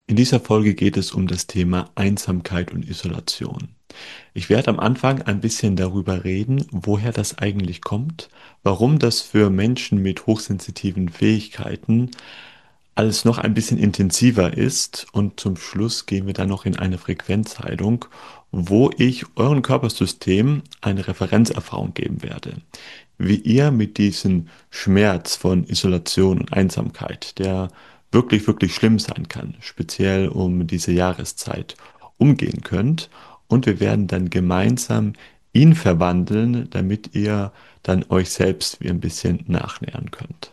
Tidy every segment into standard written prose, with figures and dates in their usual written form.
In dieser Folge geht es um das Thema Einsamkeit und Isolation. Ich werde am Anfang ein bisschen darüber reden, woher das eigentlich kommt, warum das für Menschen mit hochsensitiven Fähigkeiten alles noch ein bisschen intensiver ist, und zum Schluss gehen wir dann noch in eine Frequenzheilung, wo ich euren Körpersystem eine Referenzerfahrung geben werde, wie ihr mit diesem Schmerz von Isolation und Einsamkeit, der wirklich, wirklich schlimm sein kann, speziell um diese Jahreszeit, umgehen könnt. Und wir werden dann gemeinsam ihn verwandeln, damit ihr dann euch selbst wie ein bisschen nachnähern könnt.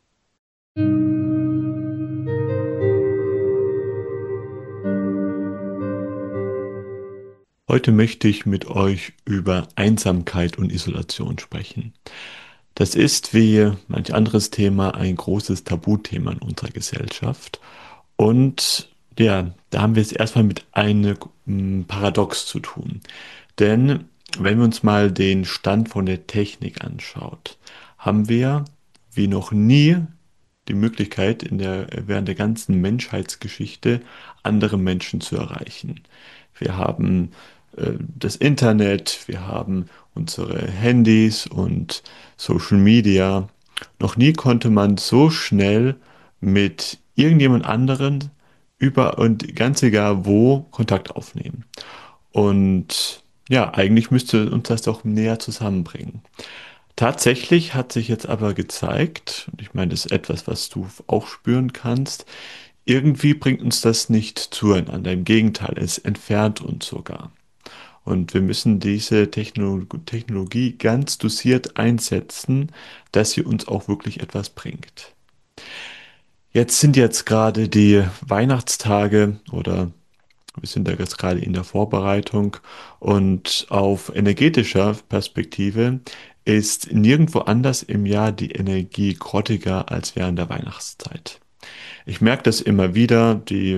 Heute möchte ich mit euch über Einsamkeit und Isolation sprechen. Das ist wie manch anderes Thema ein großes Tabuthema in unserer Gesellschaft. Und ja, da haben wir es erstmal mit einem Paradox zu tun. Denn wenn wir uns mal den Stand von der Technik anschaut, haben wir wie noch nie die Möglichkeit, während der ganzen Menschheitsgeschichte andere Menschen zu erreichen. Wir haben das Internet, wir haben unsere Handys und Social Media. Noch nie konnte man so schnell mit irgendjemand anderen über und ganz egal wo Kontakt aufnehmen. Und ja, eigentlich müsste uns das doch näher zusammenbringen. Tatsächlich hat sich jetzt aber gezeigt, und ich meine, das ist etwas, was du auch spüren kannst, irgendwie bringt uns das nicht zueinander. Im Gegenteil, es entfernt uns sogar. Und wir müssen diese Technologie ganz dosiert einsetzen, dass sie uns auch wirklich etwas bringt. Jetzt sind gerade die Weihnachtstage, oder wir sind da jetzt gerade in der Vorbereitung, und auf energetischer Perspektive ist nirgendwo anders im Jahr die Energie grottiger als während der Weihnachtszeit. Ich merke das immer wieder,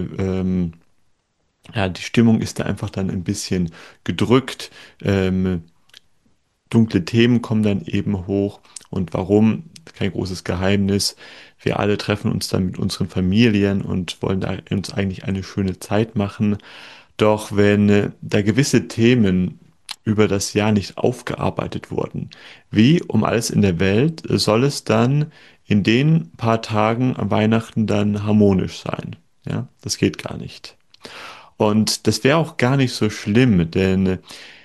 ja, die Stimmung ist da einfach dann ein bisschen gedrückt. Dunkle Themen kommen dann eben hoch. Und warum? Kein großes Geheimnis. Wir alle treffen uns dann mit unseren Familien und wollen da uns eigentlich eine schöne Zeit machen. Doch wenn da gewisse Themen über das Jahr nicht aufgearbeitet wurden, wie um alles in der Welt soll es dann in den paar Tagen am Weihnachten dann harmonisch sein? Ja, das geht gar nicht. Und das wäre auch gar nicht so schlimm, denn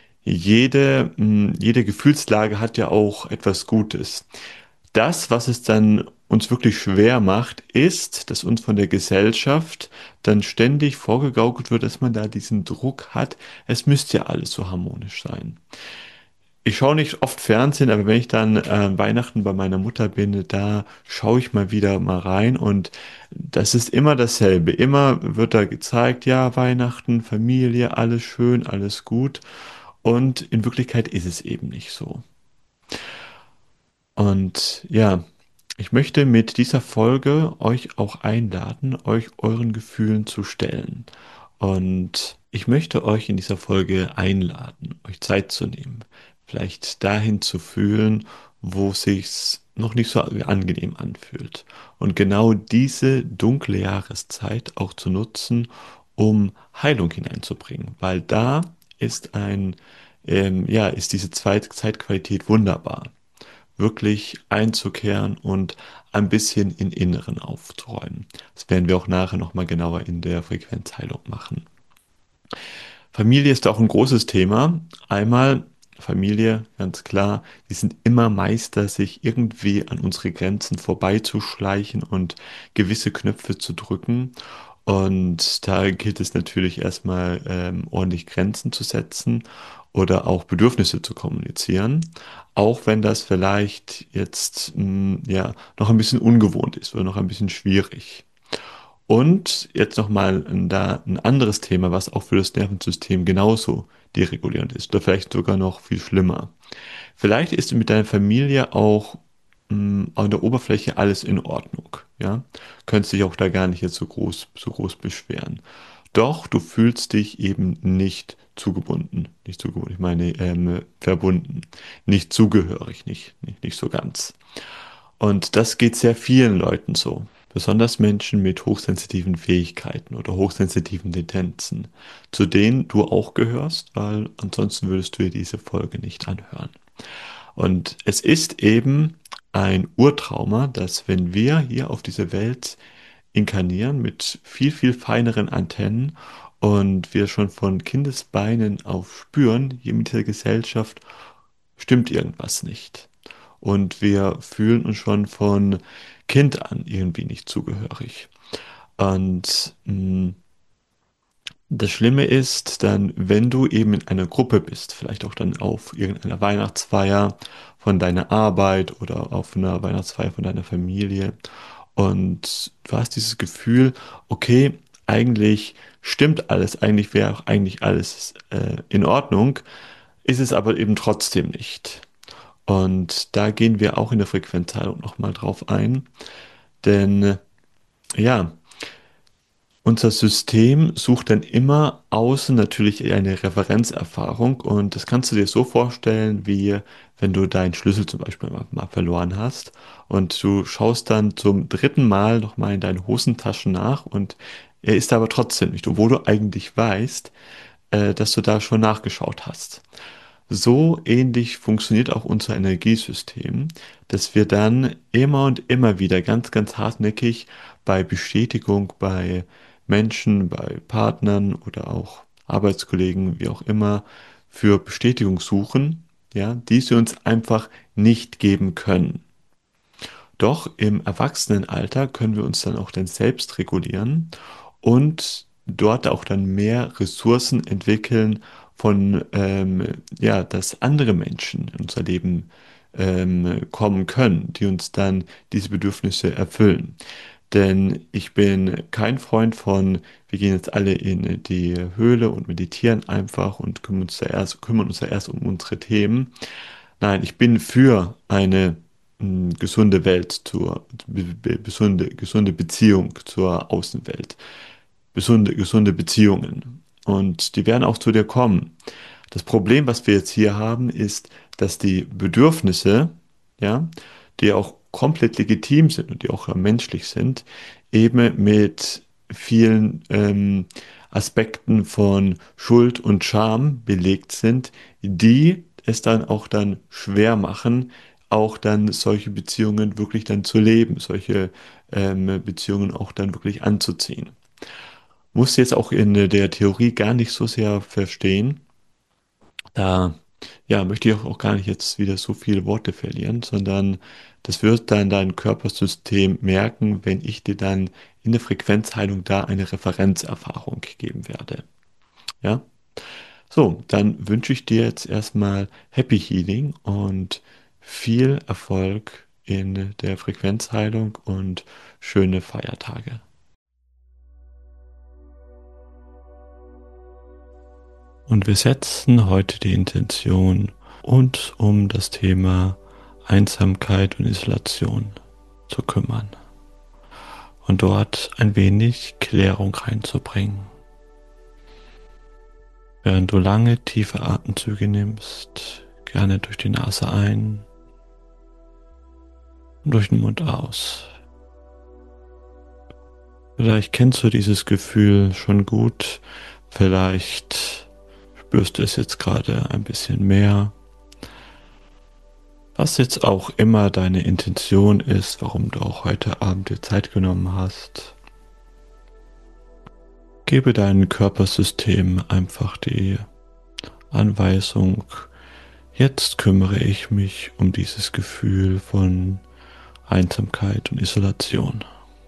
jede Gefühlslage hat ja auch etwas Gutes. Das, was es dann uns wirklich schwer macht, ist, dass uns von der Gesellschaft dann ständig vorgegaukelt wird, dass man da diesen Druck hat, es müsste ja alles so harmonisch sein. Ich schaue nicht oft Fernsehen, aber wenn ich dann Weihnachten bei meiner Mutter bin, da schaue ich mal wieder mal rein, und das ist immer dasselbe. Immer wird da gezeigt, ja, Weihnachten, Familie, alles schön, alles gut. Und in Wirklichkeit ist es eben nicht so. Und ja, ich möchte mit dieser Folge euch auch einladen, euch euren Gefühlen zu stellen. Und ich möchte euch in dieser Folge einladen, euch Zeit zu nehmen, vielleicht dahin zu fühlen, wo sich's noch nicht so angenehm anfühlt. Und genau diese dunkle Jahreszeit auch zu nutzen, um Heilung hineinzubringen, weil da ist ja, ist diese Zeitqualität wunderbar, wirklich einzukehren und ein bisschen in Inneren aufzuräumen. Das werden wir auch nachher nochmal genauer in der Frequenzheilung machen. Familie ist auch ein großes Thema. Einmal Familie, ganz klar, die sind immer Meister, sich irgendwie an unsere Grenzen vorbeizuschleichen und gewisse Knöpfe zu drücken. Und da gilt es natürlich erstmal ordentlich Grenzen zu setzen oder auch Bedürfnisse zu kommunizieren, auch wenn das vielleicht jetzt ja noch ein bisschen ungewohnt ist oder noch ein bisschen schwierig. Und jetzt nochmal da ein anderes Thema, was auch für das Nervensystem genauso deregulierend ist oder vielleicht sogar noch viel schlimmer. Vielleicht ist mit deiner Familie auch an der Oberfläche alles in Ordnung, ja. Könntest dich auch da gar nicht jetzt so groß beschweren. Doch du fühlst dich eben nicht zugebunden, ich meine verbunden, nicht zugehörig, nicht so ganz. Und das geht sehr vielen Leuten so. besonders Menschen mit hochsensitiven Fähigkeiten oder hochsensitiven Tendenzen, zu denen du auch gehörst, weil ansonsten würdest du dir diese Folge nicht anhören. Und es ist eben ein Urtrauma, dass wenn wir hier auf diese Welt inkarnieren mit viel, viel feineren Antennen und wir schon von Kindesbeinen auf spüren, hier mit dieser Gesellschaft stimmt irgendwas nicht. Und wir fühlen uns schon von Kind an irgendwie nicht zugehörig. Und das Schlimme ist dann, wenn du eben in einer Gruppe bist, vielleicht auch dann auf irgendeiner Weihnachtsfeier von deiner Arbeit oder auf einer Weihnachtsfeier von deiner Familie und du hast dieses Gefühl, okay, eigentlich stimmt alles, eigentlich wäre auch eigentlich alles in Ordnung, ist es aber eben trotzdem nicht. Und da gehen wir auch in der Frequenzheilung nochmal drauf ein, denn ja, unser System sucht dann immer außen natürlich eine Referenzerfahrung und das kannst du dir so vorstellen, wie wenn du deinen Schlüssel zum Beispiel mal verloren hast und du schaust dann zum dritten Mal nochmal in deinen Hosentaschen nach und er ist aber trotzdem nicht, obwohl du eigentlich weißt, dass du da schon nachgeschaut hast. So ähnlich funktioniert auch unser Energiesystem, dass wir dann immer und immer wieder ganz, ganz hartnäckig bei Bestätigung bei Menschen, bei Partnern oder auch Arbeitskollegen, wie auch immer, für Bestätigung suchen, ja, die sie uns einfach nicht geben können. Doch im Erwachsenenalter können wir uns dann auch dann selbst regulieren und dort auch dann mehr Ressourcen entwickeln von, ja, dass andere Menschen in unser Leben kommen können, die uns dann diese Bedürfnisse erfüllen. Denn ich bin kein Freund von, wir gehen jetzt alle in die Höhle und meditieren einfach und kümmern uns da erst um unsere Themen. Nein, ich bin für eine gesunde Welt gesunde Beziehung zur Außenwelt, gesunde Beziehungen. Und die werden auch zu dir kommen. Das Problem, was wir jetzt hier haben, ist, dass die Bedürfnisse, ja, die auch komplett legitim sind und die auch menschlich sind, eben mit vielen Aspekten von Schuld und Scham belegt sind, die es dann auch dann schwer machen, auch dann solche Beziehungen wirklich dann zu leben, solche Beziehungen auch dann wirklich anzuziehen. Muss jetzt auch in der Theorie gar nicht so sehr verstehen. Da ja, möchte ich auch gar nicht jetzt wieder so viele Worte verlieren, sondern das wird dann dein Körpersystem merken, wenn ich dir dann in der Frequenzheilung da eine Referenzerfahrung geben werde. Ja, so, dann wünsche ich dir jetzt erstmal Happy Healing und viel Erfolg in der Frequenzheilung und schöne Feiertage. Und wir setzen heute die Intention, uns um das Thema Einsamkeit und Isolation zu kümmern und dort ein wenig Klärung reinzubringen. Während du lange tiefe Atemzüge nimmst, gerne durch die Nase ein und durch den Mund aus. Vielleicht kennst du dieses Gefühl schon gut, vielleicht spürst du es jetzt gerade ein bisschen mehr. Was jetzt auch immer deine Intention ist, warum du auch heute Abend dir Zeit genommen hast, gebe deinem Körpersystem einfach die Anweisung, jetzt kümmere ich mich um dieses Gefühl von Einsamkeit und Isolation.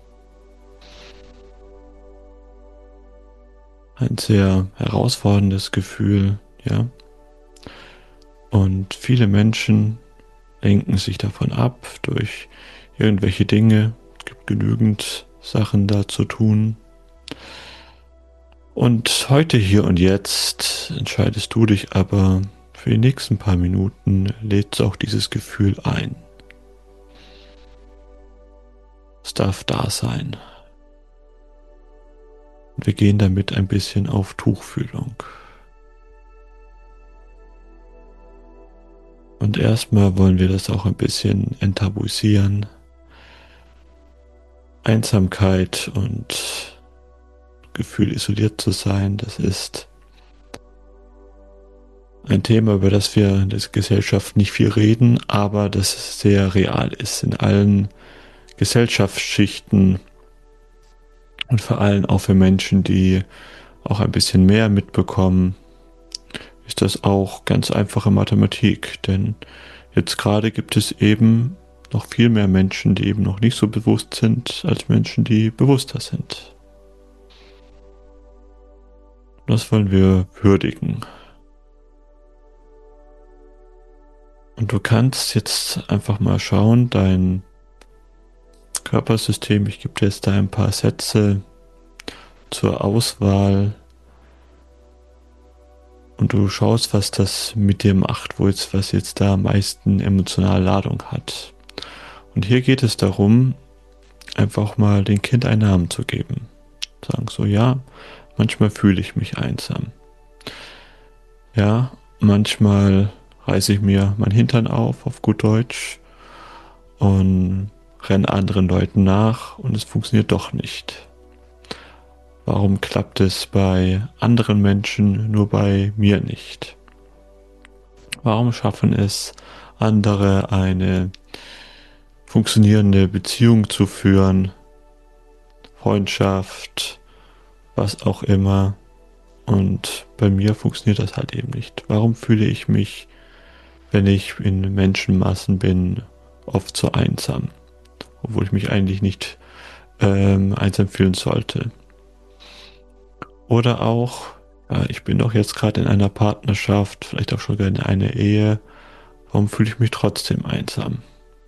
Ein sehr herausforderndes Gefühl, ja. Und viele Menschen lenken sich davon ab durch irgendwelche Dinge. Es gibt genügend Sachen da zu tun. Und heute, hier und jetzt entscheidest du dich aber für die nächsten paar Minuten, lädst auch dieses Gefühl ein. Es darf da sein. Und wir gehen damit ein bisschen auf Tuchfühlung. Und erstmal wollen wir das auch ein bisschen enttabuisieren Einsamkeit und Gefühl, isoliert zu sein, das ist ein Thema, über das wir in der Gesellschaft nicht viel reden, aber das sehr real ist in allen Gesellschaftsschichten und vor allem auch für Menschen, die auch ein bisschen mehr mitbekommen, ist das auch ganz einfache Mathematik. Denn jetzt gerade gibt es eben noch viel mehr Menschen, die eben noch nicht so bewusst sind, als Menschen, die bewusster sind. Das wollen wir würdigen. Und du kannst jetzt einfach mal schauen, dein Körpersystem, ich gebe dir jetzt da ein paar Sätze zur Auswahl und du schaust, was das mit dir macht, was jetzt da am meisten emotionale Ladung hat. Und hier geht es darum, einfach mal dem Kind einen Namen zu geben. Sagen so, ja, manchmal fühle ich mich einsam. Ja, manchmal reiße ich mir mein Hintern auf gut Deutsch, und renne anderen Leuten nach und es funktioniert doch nicht. Warum klappt es bei anderen Menschen, nur bei mir nicht? Warum schaffen es andere, eine funktionierende Beziehung zu führen, Freundschaft, was auch immer, und bei mir funktioniert das halt eben nicht? Warum fühle ich mich, wenn ich in Menschenmassen bin, oft so einsam, obwohl ich mich eigentlich nicht einsam fühlen sollte? Oder auch, ja, ich bin doch jetzt gerade in einer Partnerschaft, vielleicht auch schon in einer Ehe, warum fühle ich mich trotzdem einsam?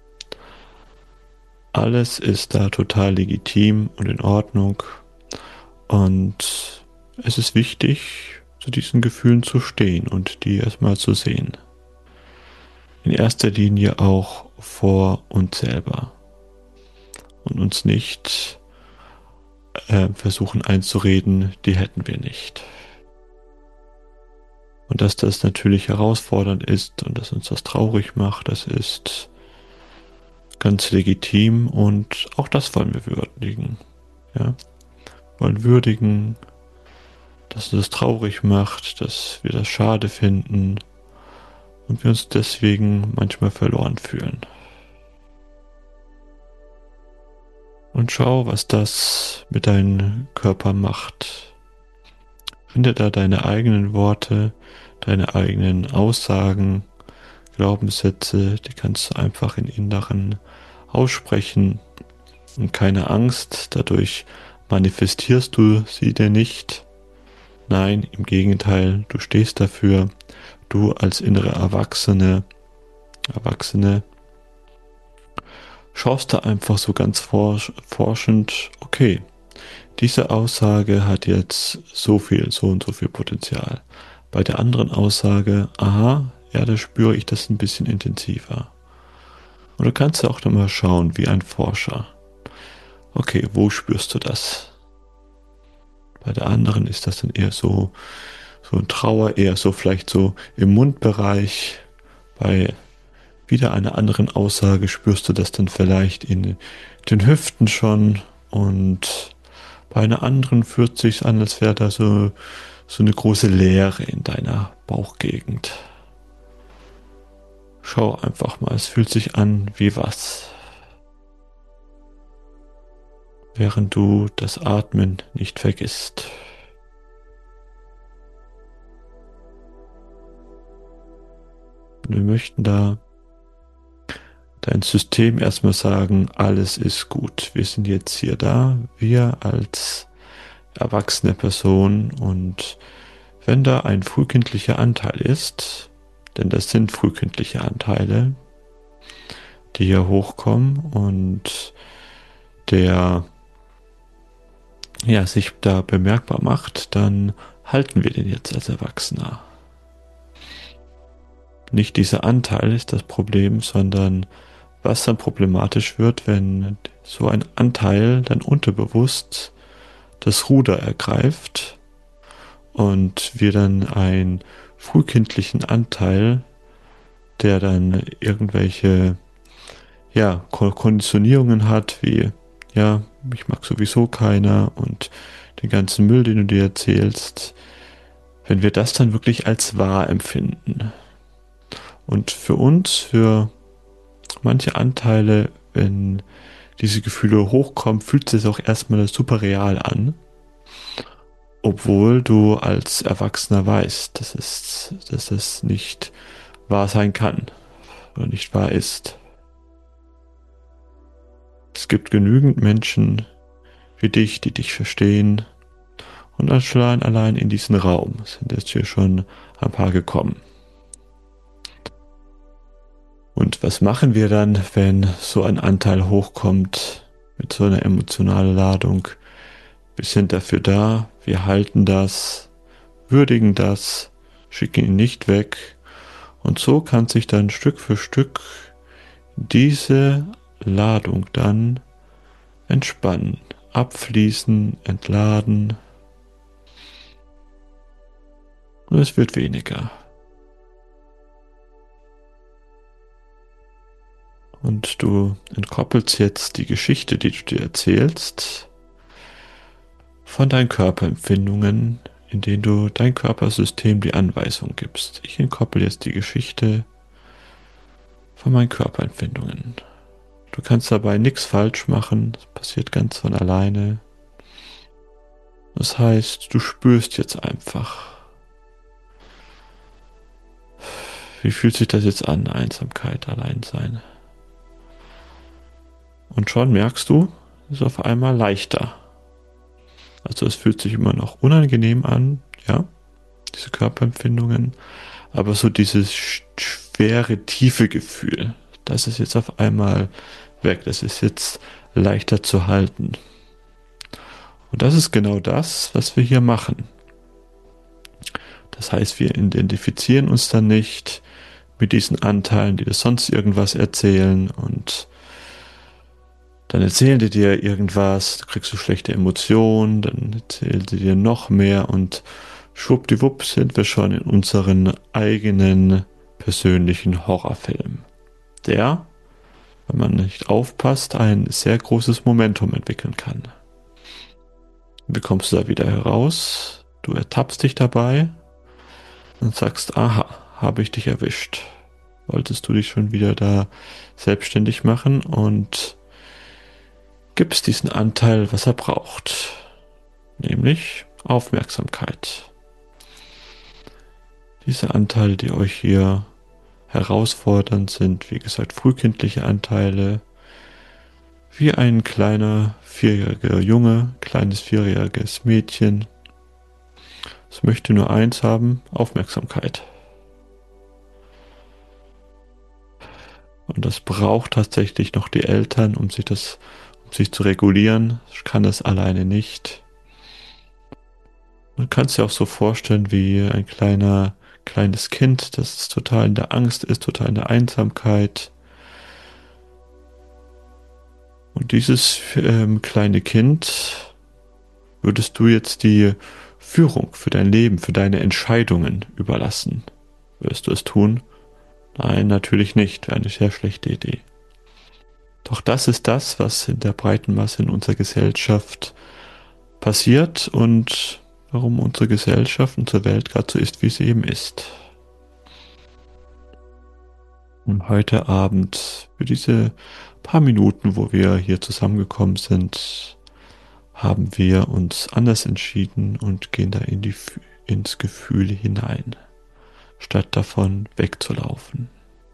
Alles ist da total legitim und in Ordnung, und es ist wichtig, zu diesen Gefühlen zu stehen und die erstmal zu sehen. In erster Linie auch vor uns selber und uns nicht versuchen einzureden, die hätten wir nicht. Und dass das natürlich herausfordernd ist und dass uns das traurig macht, das ist ganz legitim, und auch das wollen wir würdigen. Ja? Wir wollen würdigen, dass es das traurig macht, dass wir das schade finden und wir uns deswegen manchmal verloren fühlen. Und schau, was das mit deinem Körper macht. Finde da deine eigenen Worte, deine eigenen Aussagen, Glaubenssätze, die kannst du einfach in Inneren aussprechen, und keine Angst, dadurch manifestierst du sie dir nicht. Nein, im Gegenteil, du stehst dafür, du als innere Erwachsene, schaust da einfach so ganz forschend, okay, diese Aussage hat jetzt so und so viel Potenzial. Bei der anderen Aussage, aha, ja, da spüre ich das ein bisschen intensiver. Und du kannst auch dann mal schauen, wie ein Forscher. Okay, wo spürst du das? Bei der anderen ist das dann eher so ein Trauer, eher so vielleicht so im Mundbereich. Bei wieder einer anderen Aussage spürst du das dann vielleicht in den Hüften schon, und bei einer anderen fühlt sich an, als wäre da so eine große Leere in deiner Bauchgegend. Schau einfach mal, es fühlt sich an wie was. Während du das Atmen nicht vergisst. Wir möchten da dein System erstmal sagen, alles ist gut. Wir sind jetzt hier da, wir als erwachsene Person, und wenn da ein frühkindlicher Anteil ist, denn das sind frühkindliche Anteile, die hier hochkommen und der sich da bemerkbar macht, dann halten wir den jetzt als Erwachsener. Nicht dieser Anteil ist das Problem, sondern was dann problematisch wird, wenn so ein Anteil dann unterbewusst das Ruder ergreift und wir dann einen frühkindlichen Anteil, der dann irgendwelche Konditionierungen hat, wie mich mag sowieso keiner und den ganzen Müll, den du dir erzählst, wenn wir das dann wirklich als wahr empfinden. Und für uns, für manche Anteile, wenn diese Gefühle hochkommen, fühlt es sich auch erstmal super real an. Obwohl du als Erwachsener weißt, dass es nicht wahr sein kann oder nicht wahr ist. Es gibt genügend Menschen wie dich, die dich verstehen. Und allein in diesen Raum sind jetzt hier schon ein paar gekommen. Und was machen wir dann, wenn so ein Anteil hochkommt mit so einer emotionalen Ladung? Wir sind dafür da, wir halten das, würdigen das, schicken ihn nicht weg. Und so kann sich dann Stück für Stück diese Ladung dann entspannen, abfließen, entladen. Und es wird weniger. Und du entkoppelst jetzt die Geschichte, die du dir erzählst, von deinen Körperempfindungen, in denen du dein Körpersystem die Anweisung gibst. Ich entkoppel jetzt die Geschichte von meinen Körperempfindungen. Du kannst dabei nichts falsch machen, das passiert ganz von alleine. Das heißt, du spürst jetzt einfach. Wie fühlt sich das jetzt an, Einsamkeit, Alleinsein? Und schon merkst du, es ist auf einmal leichter. Also es fühlt sich immer noch unangenehm an, ja, diese Körperempfindungen, aber so dieses schwere, tiefe Gefühl, das ist jetzt auf einmal weg, das ist jetzt leichter zu halten. Und das ist genau das, was wir hier machen. Das heißt, wir identifizieren uns dann nicht mit diesen Anteilen, die dir sonst irgendwas erzählen und dann erzählen die dir irgendwas, du kriegst so schlechte Emotionen, dann erzählen sie dir noch mehr und schwuppdiwupp sind wir schon in unseren eigenen persönlichen Horrorfilm, der, wenn man nicht aufpasst, ein sehr großes Momentum entwickeln kann. Wie kommst du da wieder heraus? Du ertappst dich dabei und sagst, aha, habe ich dich erwischt. Wolltest du dich schon wieder da selbstständig machen und gibst diesen Anteil, was er braucht, nämlich Aufmerksamkeit. Diese Anteile, die euch hier herausfordern, sind, wie gesagt, frühkindliche Anteile, wie ein kleiner vierjähriger Junge, kleines vierjähriges Mädchen. Es möchte nur eins haben, Aufmerksamkeit. Und das braucht tatsächlich noch die Eltern, um sich zu regulieren. Das kann es alleine nicht. Man kann es sich auch so vorstellen wie ein kleines Kind, das total in der Angst ist, total in der Einsamkeit. Und dieses kleine Kind würdest du jetzt die Führung für dein Leben, für deine Entscheidungen überlassen. Würdest du es tun? Nein, natürlich nicht. Wäre eine sehr schlechte Idee. Doch das ist das, was in der breiten Masse in unserer Gesellschaft passiert und warum unsere Gesellschaft, unsere Welt gerade so ist, wie sie eben ist. Und heute Abend, für diese paar Minuten, wo wir hier zusammengekommen sind, haben wir uns anders entschieden und gehen da ins Gefühl hinein, statt davon wegzulaufen.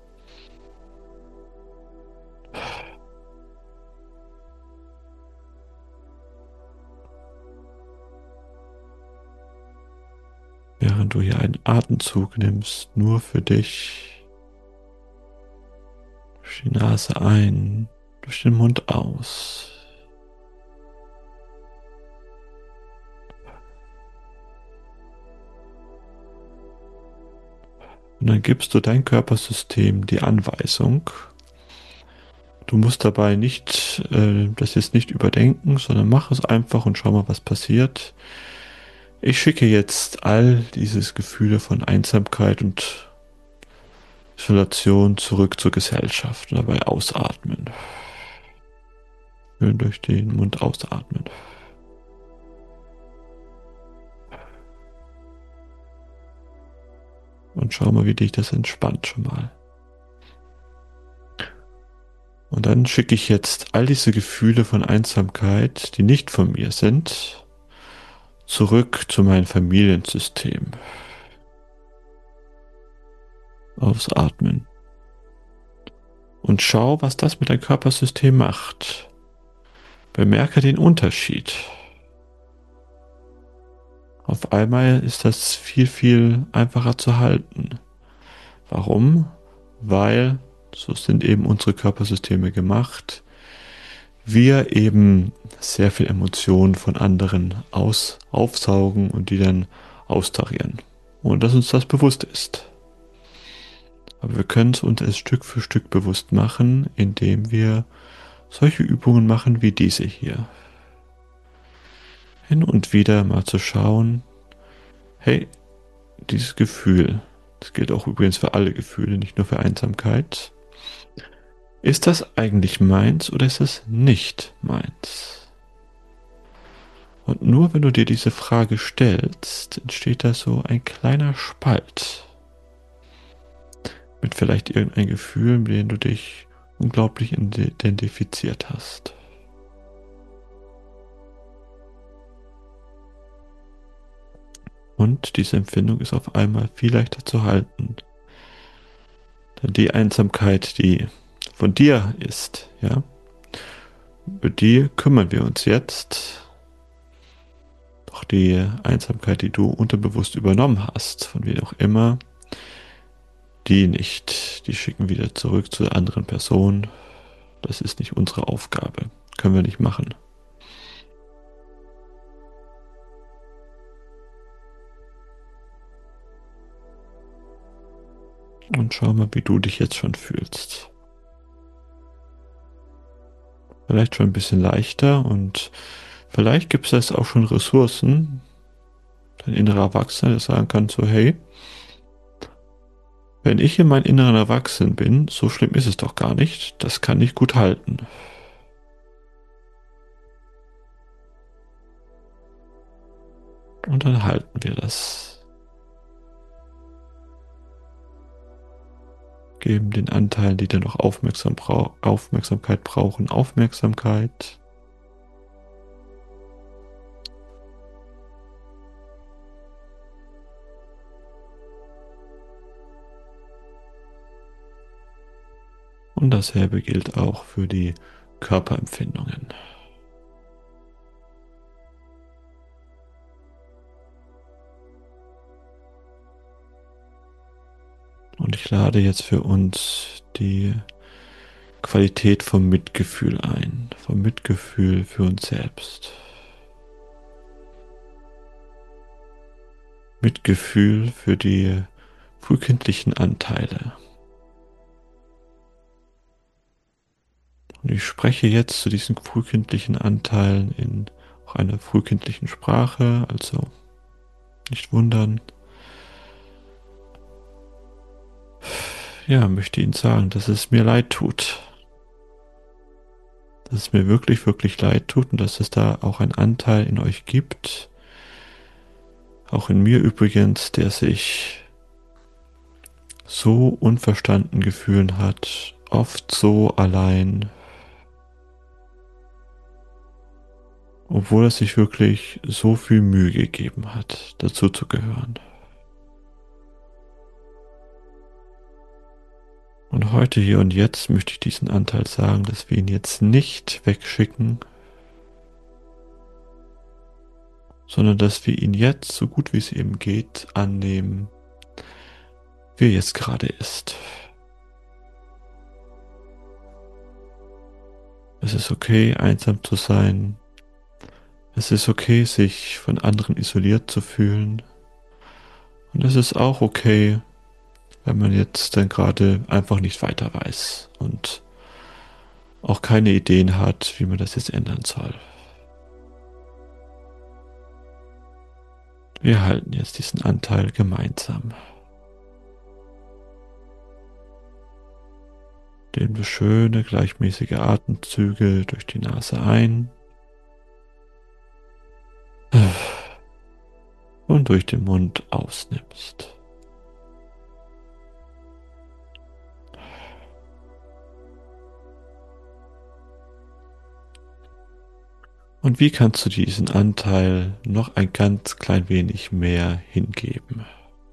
Während du hier einen Atemzug nimmst, nur für dich, durch die Nase ein, durch den Mund aus. Und dann gibst du dein Körpersystem die Anweisung. Du musst dabei das jetzt nicht überdenken, sondern mach es einfach und schau mal, was passiert. Ich schicke jetzt all dieses Gefühle von Einsamkeit und Isolation zurück zur Gesellschaft und dabei ausatmen. Schön durch den Mund ausatmen. Und schau mal, wie dich das entspannt schon mal. Und dann schicke ich jetzt all diese Gefühle von Einsamkeit, die nicht von mir sind, zurück zu meinem Familiensystem. Ausatmen. Und schau, was das mit deinem Körpersystem macht. Bemerke den Unterschied. Auf einmal ist das viel, viel einfacher zu halten. Warum? Weil, so sind eben unsere Körpersysteme gemacht, wir eben sehr viel Emotionen von anderen aufsaugen und die dann austarieren. Und dass uns das bewusst ist. Aber wir können es uns erst Stück für Stück bewusst machen, indem wir solche Übungen machen wie diese hier. Hin und wieder mal zu schauen, hey, dieses Gefühl, das gilt auch übrigens für alle Gefühle, nicht nur für Einsamkeit, ist das eigentlich meins oder ist es nicht meins? Und nur wenn du dir diese Frage stellst, entsteht da so ein kleiner Spalt mit vielleicht irgendein Gefühl, mit dem du dich unglaublich identifiziert hast. Und diese Empfindung ist auf einmal viel leichter zu halten. Denn die Einsamkeit, die von dir ist, ja, über die kümmern wir uns jetzt. Doch die Einsamkeit, die du unterbewusst übernommen hast, von wem auch immer, die nicht. Die schicken wieder zurück zu der anderen Person. Das ist nicht unsere Aufgabe. Können wir nicht machen. Und schau mal, wie du dich jetzt schon fühlst. Vielleicht schon ein bisschen leichter und vielleicht gibt es jetzt auch schon Ressourcen, dein innerer Erwachsener, der sagen kann so, hey, wenn ich in meinem inneren Erwachsenen bin, so schlimm ist es doch gar nicht, das kann ich gut halten. Und dann halten wir das. Geben den Anteilen, die dann noch Aufmerksamkeit brauchen, Aufmerksamkeit. Und dasselbe gilt auch für die Körperempfindungen. Und ich lade jetzt für uns die Qualität vom Mitgefühl ein, vom Mitgefühl für uns selbst. Mitgefühl für die frühkindlichen Anteile. Und ich spreche jetzt zu diesen frühkindlichen Anteilen in auch einer frühkindlichen Sprache, also nicht wundern. Ja, möchte Ihnen sagen, dass es mir leid tut. Dass es mir wirklich, wirklich leid tut und dass es da auch einen Anteil in euch gibt, auch in mir übrigens, der sich so unverstanden gefühlt hat, oft so allein, obwohl er sich wirklich so viel Mühe gegeben hat, dazu zu gehören. Und heute, hier und jetzt möchte ich diesen Anteil sagen, dass wir ihn jetzt nicht wegschicken, sondern dass wir ihn jetzt, so gut wie es eben geht, annehmen, wie er jetzt gerade ist. Es ist okay, einsam zu sein. Es ist okay, sich von anderen isoliert zu fühlen. Und es ist auch okay, wenn man jetzt dann gerade einfach nicht weiter weiß und auch keine Ideen hat, wie man das jetzt ändern soll. Wir halten jetzt diesen Anteil gemeinsam. indem du schöne, gleichmäßige Atemzüge durch die Nase ein und durch den Mund ausnimmst. Und wie kannst du diesen Anteil noch ein ganz klein wenig mehr hingeben?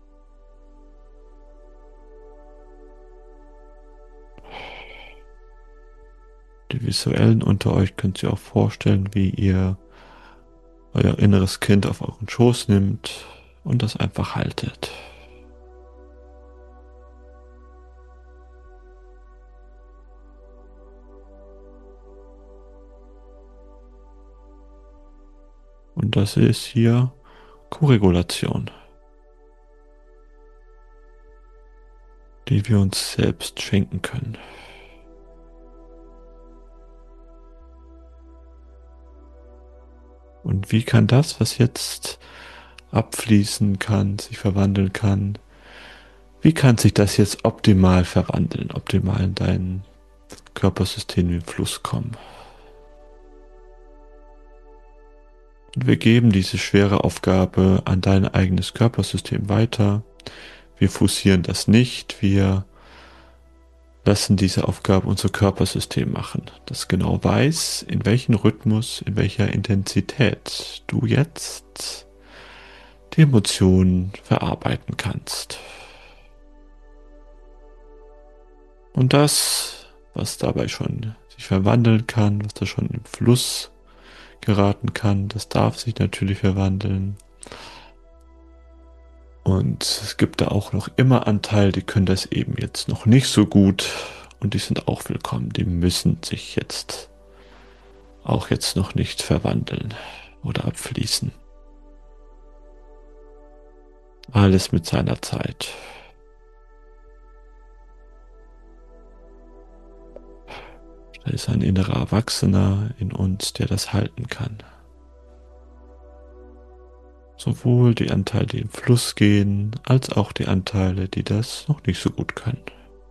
Die Visuellen unter euch könnt ihr auch vorstellen, wie ihr euer inneres Kind auf euren Schoß nimmt und das einfach haltet. Und das ist hier Koregulation, die wir uns selbst schenken können. Und wie kann das, was jetzt abfließen kann, sich verwandeln kann, wie kann sich das jetzt optimal verwandeln, optimal in dein Körpersystem in den Fluss kommen? Und wir geben diese schwere Aufgabe an dein eigenes Körpersystem weiter. Wir forcieren das nicht, wir lassen diese Aufgabe unser Körpersystem machen, das genau weiß, in welchem Rhythmus, in welcher Intensität du jetzt die Emotionen verarbeiten kannst. Und das, was dabei schon sich verwandeln kann, was da schon im Fluss geraten kann, das darf sich natürlich verwandeln. Und es gibt da auch noch immer Anteile, die können das eben jetzt noch nicht so gut und die sind auch willkommen. Die müssen sich jetzt auch jetzt noch nicht verwandeln oder abfließen. Alles mit seiner Zeit. Da ist ein innerer Erwachsener in uns, der das halten kann. Sowohl die Anteile, die im Fluss gehen, als auch die Anteile, die das noch nicht so gut können.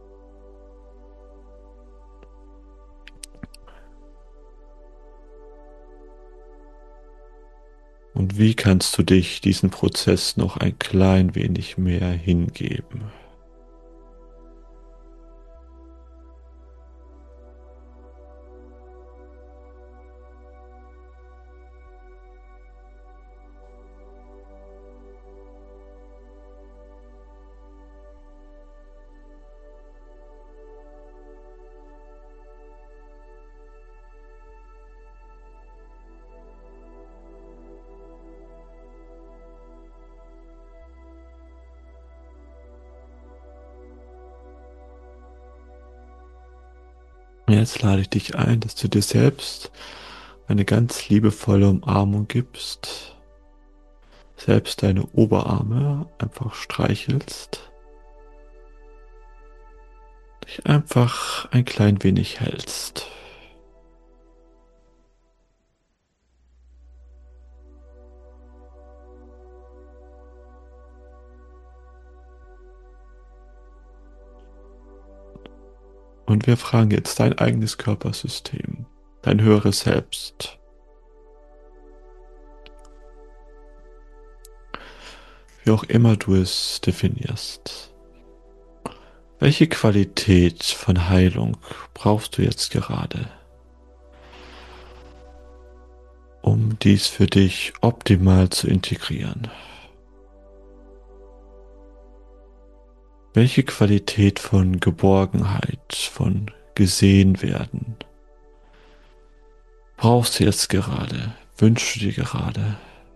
Und wie kannst du dich diesen Prozess noch ein klein wenig mehr hingeben? Jetzt lade ich dich ein, dass du dir selbst eine ganz liebevolle Umarmung gibst, selbst deine Oberarme einfach streichelst, dich einfach ein klein wenig hältst. Und wir fragen jetzt dein eigenes Körpersystem, dein höheres Selbst. Wie auch immer du es definierst. Welche Qualität von Heilung brauchst du jetzt gerade, um dies für dich optimal zu integrieren? Welche Qualität von Geborgenheit, von gesehen werden brauchst du jetzt gerade, wünschst du dir gerade?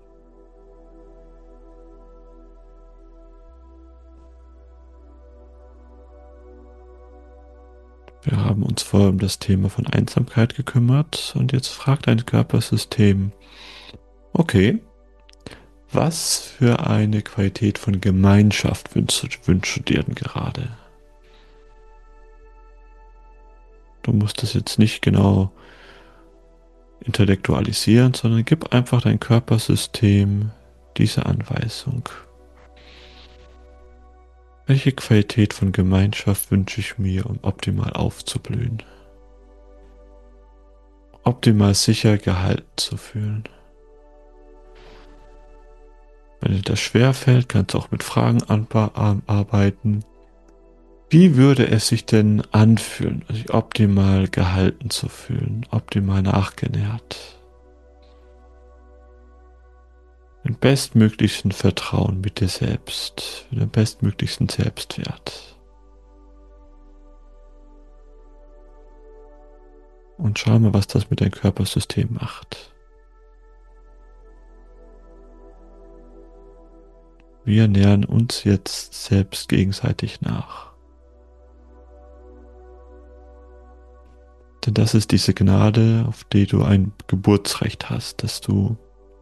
Wir haben uns vorher um das Thema von Einsamkeit gekümmert und jetzt fragt dein Körpersystem, okay, was für eine Qualität von Gemeinschaft wünschst du dir denn gerade? Du musst es jetzt nicht genau intellektualisieren, sondern gib einfach dein Körpersystem diese Anweisung. Welche Qualität von Gemeinschaft wünsche ich mir, um optimal aufzublühen? Optimal sicher gehalten zu fühlen. Wenn dir das schwerfällt, kannst du auch mit Fragen arbeiten. Wie würde es sich denn anfühlen, sich optimal gehalten zu fühlen, optimal nachgenährt? Im bestmöglichsten Vertrauen mit dir selbst, mit dem bestmöglichsten Selbstwert. Und schau mal, was das mit deinem Körpersystem macht. Wir nähern uns jetzt selbst gegenseitig nach. Denn das ist diese Gnade, auf die du ein Geburtsrecht hast, dass du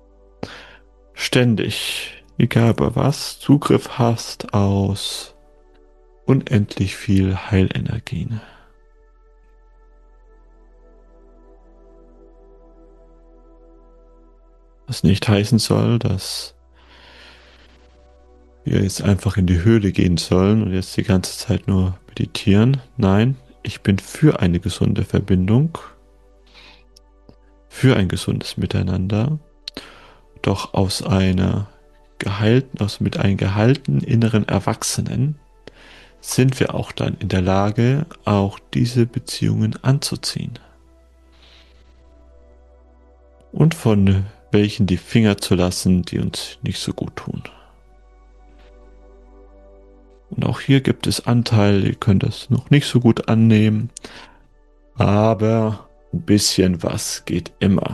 ständig, egal bei was, Zugriff hast aus unendlich viel Heilenergien. Was nicht heißen soll, dass wir jetzt einfach in die Höhle gehen sollen und jetzt die ganze Zeit nur meditieren. Nein, ich bin für eine gesunde Verbindung, für ein gesundes Miteinander, doch mit einem gehaltenen inneren Erwachsenen sind wir auch dann in der Lage, auch diese Beziehungen anzuziehen. Und von welchen die Finger zu lassen, die uns nicht so gut tun. Und auch hier gibt es Anteile, ihr könnt das noch nicht so gut annehmen, aber ein bisschen was geht immer.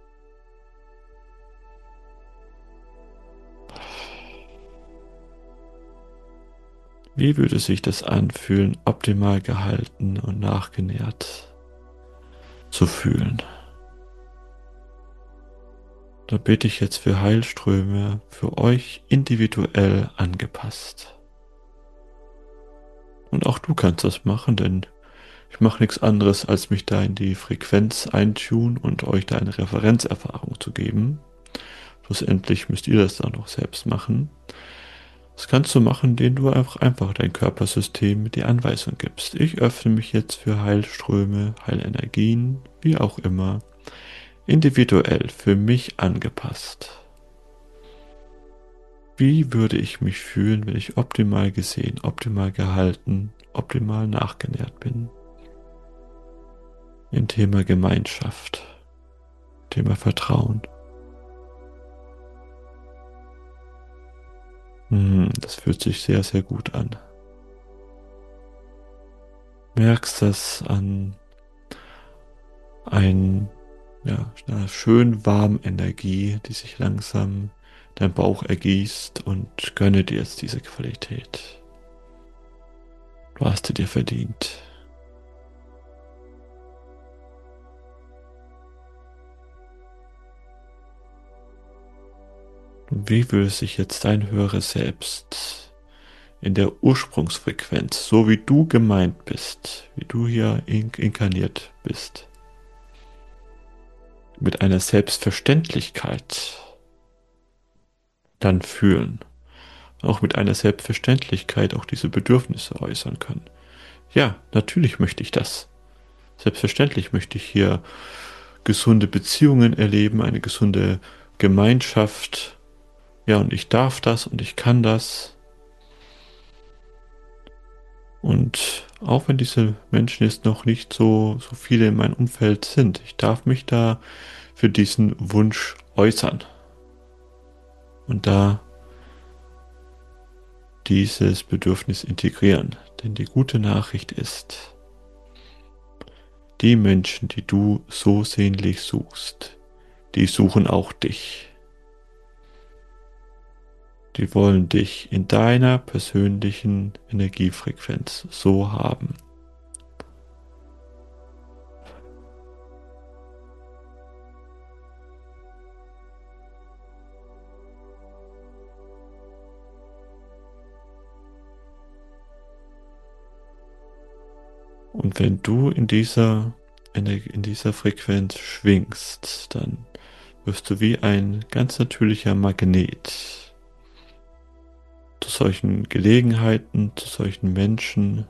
Wie würde sich das anfühlen, optimal gehalten und nachgenährt zu fühlen? Da bete ich jetzt für Heilströme, für euch individuell angepasst. Und auch du kannst das machen, denn ich mache nichts anderes, als mich da in die Frequenz eintun und euch da eine Referenzerfahrung zu geben. Schlussendlich müsst ihr das dann noch selbst machen. Das kannst du machen, indem du einfach dein Körpersystem die Anweisung gibst. Ich öffne mich jetzt für Heilströme, Heilenergien, wie auch immer, individuell für mich angepasst. Wie würde ich mich fühlen, wenn ich optimal gesehen, optimal gehalten, optimal nachgenährt bin? Im Thema Gemeinschaft, Thema Vertrauen. Das fühlt sich sehr, sehr gut an. Merkst das an einer schön warmen Energie, die sich langsam dein Bauch ergießt, und gönne dir jetzt diese Qualität. Du hast sie dir verdient. Und wie würde sich jetzt dein höheres Selbst in der Ursprungsfrequenz, so wie du gemeint bist, wie du hier inkarniert bist, mit einer Selbstverständlichkeit dann fühlen, auch mit einer Selbstverständlichkeit auch diese Bedürfnisse äußern können? Ja, natürlich möchte ich das. Selbstverständlich möchte ich hier gesunde Beziehungen erleben, eine gesunde Gemeinschaft. Ja, und ich darf das und ich kann das. Und auch wenn diese Menschen jetzt noch nicht so viele in meinem Umfeld sind, ich darf mich da für diesen Wunsch äußern. Und da dieses Bedürfnis integrieren. Denn die gute Nachricht ist, die Menschen, die du so sehnlich suchst, die suchen auch dich. Die wollen dich in deiner persönlichen Energiefrequenz so haben. Und wenn du in dieser Frequenz schwingst, dann wirst du wie ein ganz natürlicher Magnet. Du solchen Gelegenheiten, zu solchen Menschen,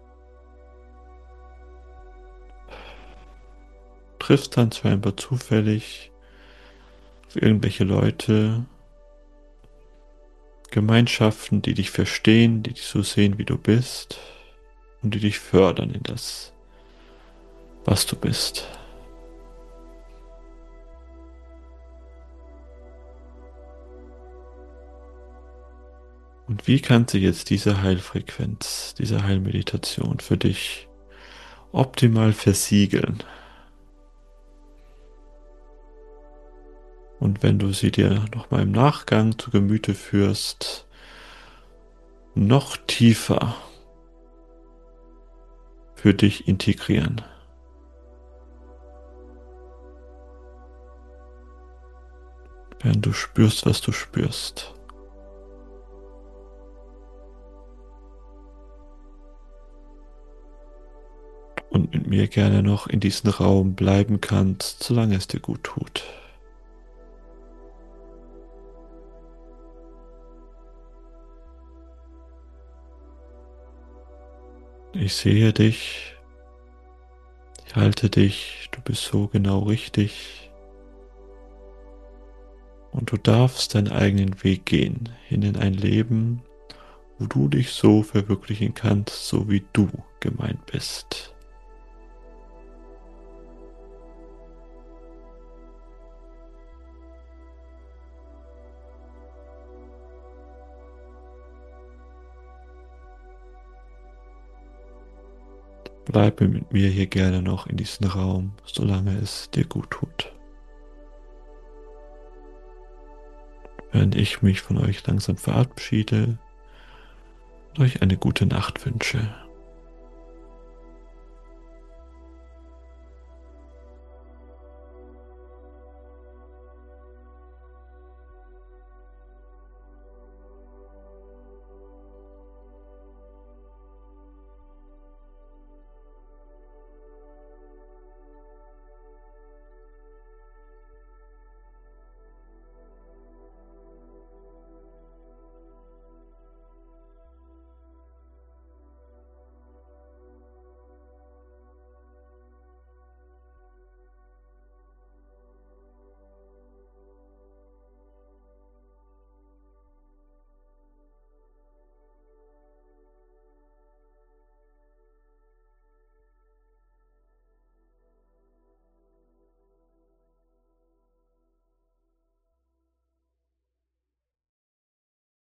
triffst dann scheinbar zufällig auf irgendwelche Leute, Gemeinschaften, die dich verstehen, die dich so sehen, wie du bist und die dich fördern in das, was du bist. Und wie kann sich jetzt diese Heilfrequenz, diese Heilmeditation für dich optimal versiegeln? Und wenn du sie dir nochmal im Nachgang zu Gemüte führst, noch tiefer für dich integrieren. Während du spürst, was du spürst. Und mit mir gerne noch in diesem Raum bleiben kannst, solange es dir gut tut. Ich sehe dich, ich halte dich, du bist so genau richtig und du darfst deinen eigenen Weg gehen, hin in ein Leben, wo du dich so verwirklichen kannst, so wie du gemeint bist. Bleibe mit mir hier gerne noch in diesem Raum, solange es dir gut tut. Während ich mich von euch langsam verabschiede und euch eine gute Nacht wünsche.